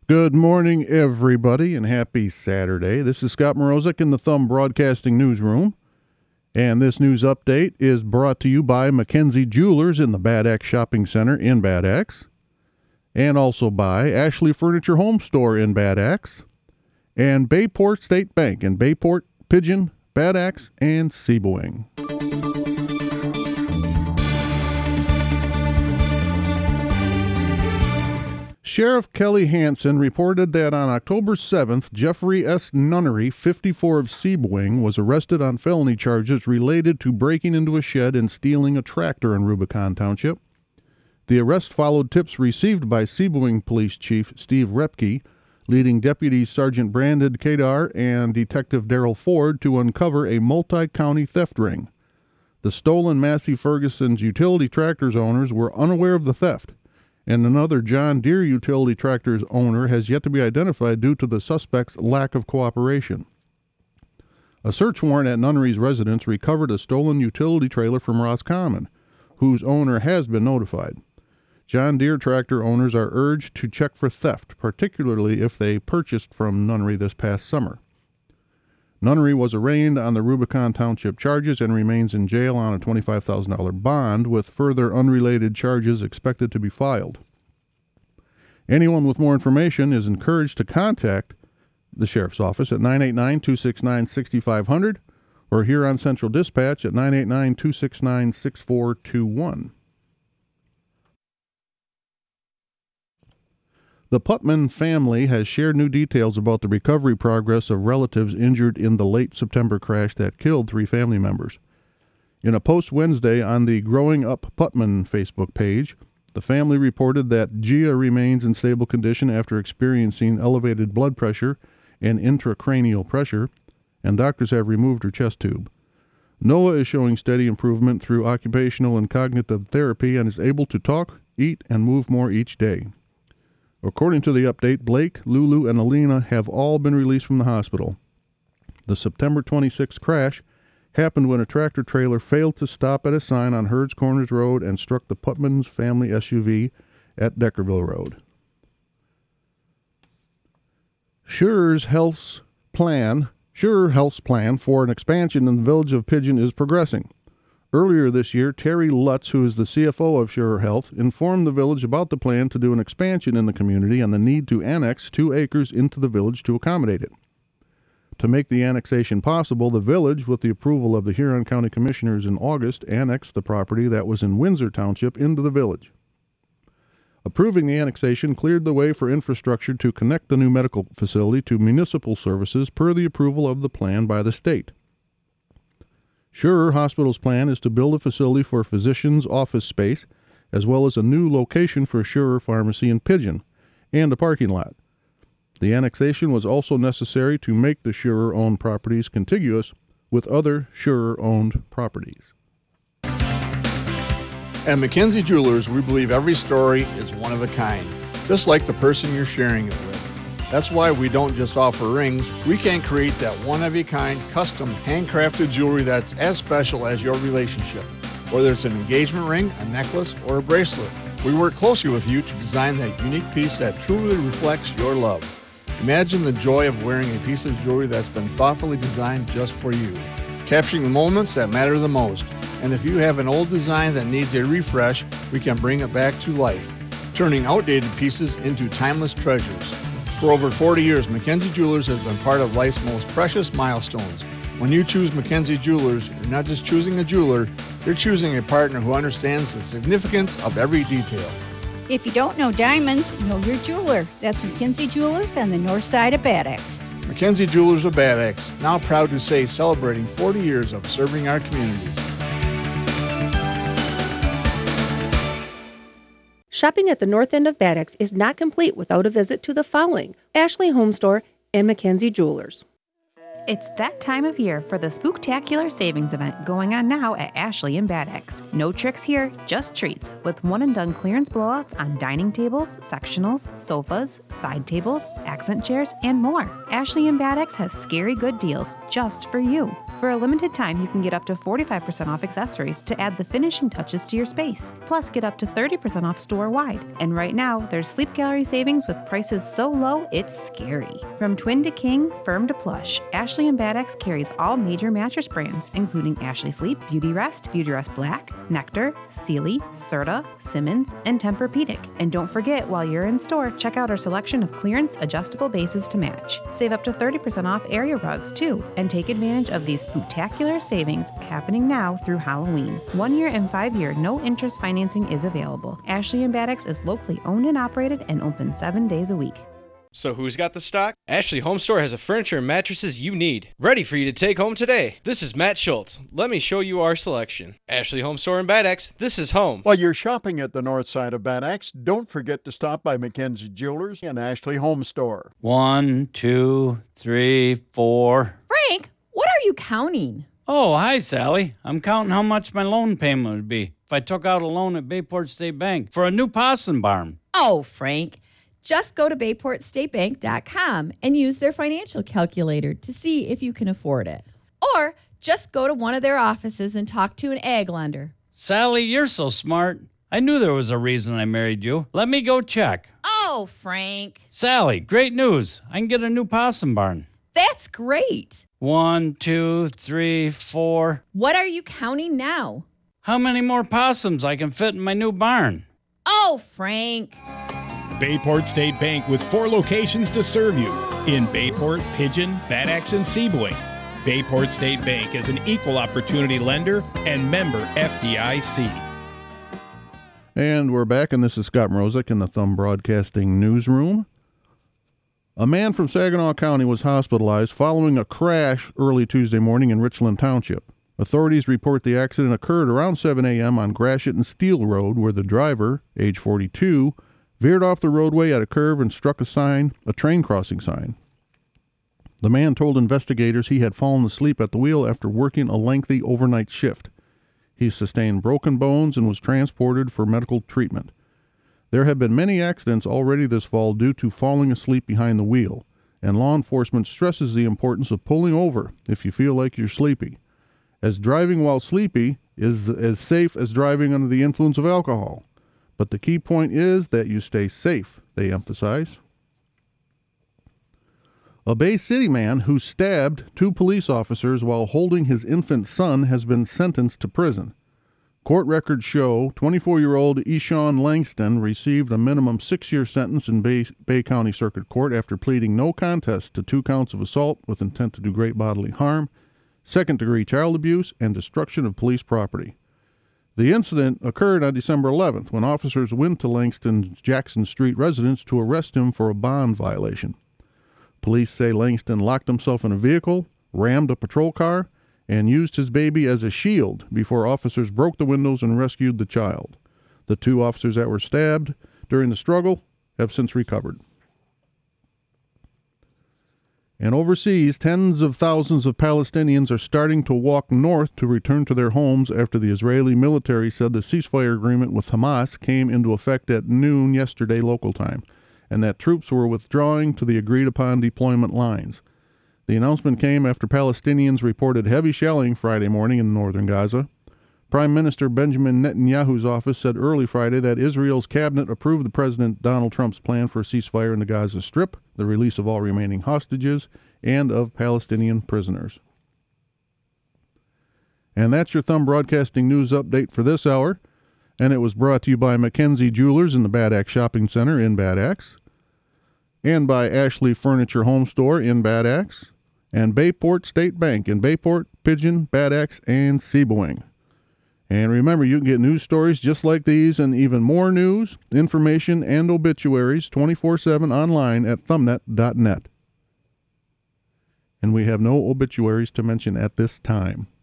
Good morning, everybody, and happy Saturday. This is Scott Morozic in the Thumb Broadcasting Newsroom, and this news update is brought to you by Mackenzie Jewelers in the Bad Axe Shopping Center in Bad Axe, and also by Ashley Furniture Home Store in Bad Axe, and Bayport State Bank in Bayport, Pigeon, Bad Axe, and Sebewaing. Sheriff Kelly Hansen reported that on October 7th, Jeffrey S. Nunnery, 54 of Sebewaing, was arrested on felony charges related to breaking into a shed and stealing a tractor in Rubicon Township. The arrest followed tips received by Sebewaing Police Chief Steve Repke, leading Deputies Sergeant Brandon Kadar and Detective Daryl Ford to uncover a multi-county theft ring. The stolen Massey Ferguson's utility tractor's owners were unaware of the theft, and another John Deere utility tractor's owner has yet to be identified due to the suspect's lack of cooperation. A search warrant at Nunnery's residence recovered a stolen utility trailer from Roscommon, whose owner has been notified. John Deere tractor owners are urged to check for theft, particularly if they purchased from Nunnery this past summer. Nunnery was arraigned on the Rubicon Township charges and remains in jail on a $25,000 bond, with further unrelated charges expected to be filed. Anyone with more information is encouraged to contact the Sheriff's Office at 989-269-6500 or Huron Central Dispatch at 989-269-6421. The Putman family has shared new details about the recovery progress of relatives injured in the late September crash that killed 3 family members. In a post Wednesday on the Growing Up Putman Facebook page, the family reported that Gia remains in stable condition after experiencing elevated blood pressure and intracranial pressure, and doctors have removed her chest tube. Noah is showing steady improvement through occupational and cognitive therapy and is able to talk, eat, and move more each day. According to the update, Blake, Lulu, and Alina have all been released from the hospital. The September 26th crash happened when a tractor trailer failed to stop at a sign on Herds Corners Road and struck the Putman's family SUV at Deckerville Road. Sure's Health's plan for an expansion in the village of Pigeon is progressing. Earlier this year, Terry Lutz, who is the CFO of Sure Health, informed the village about the plan to do an expansion in the community and the need to annex 2 acres into the village to accommodate it. To make the annexation possible, the village, with the approval of the Huron County Commissioners in August, annexed the property that was in Windsor Township into the village. Approving the annexation cleared the way for infrastructure to connect the new medical facility to municipal services per the approval of the plan by the state. Sure Hospital's plan is to build a facility for physicians' office space, as well as a new location for Sure Pharmacy in Pigeon, and a parking lot. The annexation was also necessary to make the Sure-owned properties contiguous with other Sure-owned properties. At Mackenzie Jewelers, we believe every story is one of a kind, just like the person you're sharing it with. That's why we don't just offer rings. We can create that one-of-a-kind, custom, handcrafted jewelry that's as special as your relationship. Whether it's an engagement ring, a necklace, or a bracelet, we work closely with you to design that unique piece that truly reflects your love. Imagine the joy of wearing a piece of jewelry that's been thoughtfully designed just for you, capturing the moments that matter the most. And if you have an old design that needs a refresh, we can bring it back to life, turning outdated pieces into timeless treasures. For over 40 years, Mackenzie Jewelers has been part of life's most precious milestones. When you choose Mackenzie Jewelers, you're not just choosing a jeweler, you're choosing a partner who understands the significance of every detail. If you don't know diamonds, know your jeweler. That's Mackenzie Jewelers on the north side of Bad Axe. Mackenzie Jewelers of Bad Axe, now proud to say celebrating 40 years of serving our community. Shopping at the north end of Bad Axe is not complete without a visit to the following: Ashley Home Store and Mackenzie Jewelers. It's that time of year for the Spooktacular Savings Event going on now at Ashley and Bad X. No tricks here, just treats, with one-and-done clearance blowouts on dining tables, sectionals, sofas, side tables, accent chairs, and more. Ashley and Bad X has scary good deals just for you. For a limited time, you can get up to 45% off accessories to add the finishing touches to your space. Plus, get up to 30% off store-wide. And right now, there's Sleep Gallery savings with prices so low, it's scary. From twin to king, firm to plush, Ashley and Bad X carries all major mattress brands, including Ashley Sleep, Beautyrest Black, Nectar, Sealy, Serta, Simmons, and Tempur-Pedic. And don't forget, while you're in store, check out our selection of clearance adjustable bases to match. Save up to 30% off area rugs, too, and take advantage of these spectacular savings happening now through Halloween. 1 year and 5 year no interest financing is available. Ashley and Bad X is locally owned and operated and open 7 days a week. So who's got the stock? Ashley Home Store has the furniture and mattresses you need, ready for you to take home today. This is Matt Schultz. Let me show you our selection. Ashley Home Store in Bad Axe, this is home. While you're shopping at the north side of Bad Axe, don't forget to stop by Mackenzie Jewelers and Ashley Home Store. 1, 2, 3, 4. Frank, what are you counting? Oh, hi, Sally. I'm counting how much my loan payment would be if I took out a loan at Bayport State Bank for a new possum barn. Oh, Frank. Just go to BayportStateBank.com and use their financial calculator to see if you can afford it. Or just go to one of their offices and talk to an ag lender. Sally, you're so smart. I knew there was a reason I married you. Let me go check. Oh, Frank. Sally, great news. I can get a new possum barn. That's great. 1, 2, 3, 4. What are you counting now? How many more possums I can fit in my new barn? Oh, Frank. Bayport State Bank with 4 locations to serve you in Bayport, Pigeon, Bad Axe, and Seaboing. Bayport State Bank is an equal opportunity lender and member FDIC. And we're back, and this is Scott Mrozek in the Thumb Broadcasting newsroom. A man from Saginaw County was hospitalized following a crash early Tuesday morning in Richland Township. Authorities report the accident occurred around 7 a.m. on Gratiot and Steel Road, where the driver, age 42, veered off the roadway at a curve and struck a train crossing sign. The man told investigators he had fallen asleep at the wheel after working a lengthy overnight shift. He sustained broken bones and was transported for medical treatment. There have been many accidents already this fall due to falling asleep behind the wheel, and law enforcement stresses the importance of pulling over if you feel like you're sleepy, as driving while sleepy is as safe as driving under the influence of alcohol. But the key point is that you stay safe, they emphasize. A Bay City man who stabbed 2 police officers while holding his infant son has been sentenced to prison. Court records show 24-year-old Eshawn Langston received a minimum 6-year sentence in Bay County Circuit Court after pleading no contest to 2 counts of assault with intent to do great bodily harm, second-degree child abuse, and destruction of police property. The incident occurred on December 11th when officers went to Langston's Jackson Street residence to arrest him for a bond violation. Police say Langston locked himself in a vehicle, rammed a patrol car, and used his baby as a shield before officers broke the windows and rescued the child. The 2 officers that were stabbed during the struggle have since recovered. And overseas, tens of thousands of Palestinians are starting to walk north to return to their homes after the Israeli military said the ceasefire agreement with Hamas came into effect at noon yesterday local time, and that troops were withdrawing to the agreed-upon deployment lines. The announcement came after Palestinians reported heavy shelling Friday morning in northern Gaza. Prime Minister Benjamin Netanyahu's office said early Friday that Israel's cabinet approved the President Donald Trump's plan for a ceasefire in the Gaza Strip, the release of all remaining hostages, and of Palestinian prisoners. And that's your Thumb Broadcasting News Update for this hour. And it was brought to you by Mackenzie Jewelers in the Bad Axe Shopping Center in Bad Axe, and by Ashley Furniture Home Store in Bad Axe, and Bayport State Bank in Bayport, Pigeon, Bad Axe, and Seaboing. And remember, you can get news stories just like these and even more news, information, and obituaries 24/7 online at thumbnet.net. And we have no obituaries to mention at this time.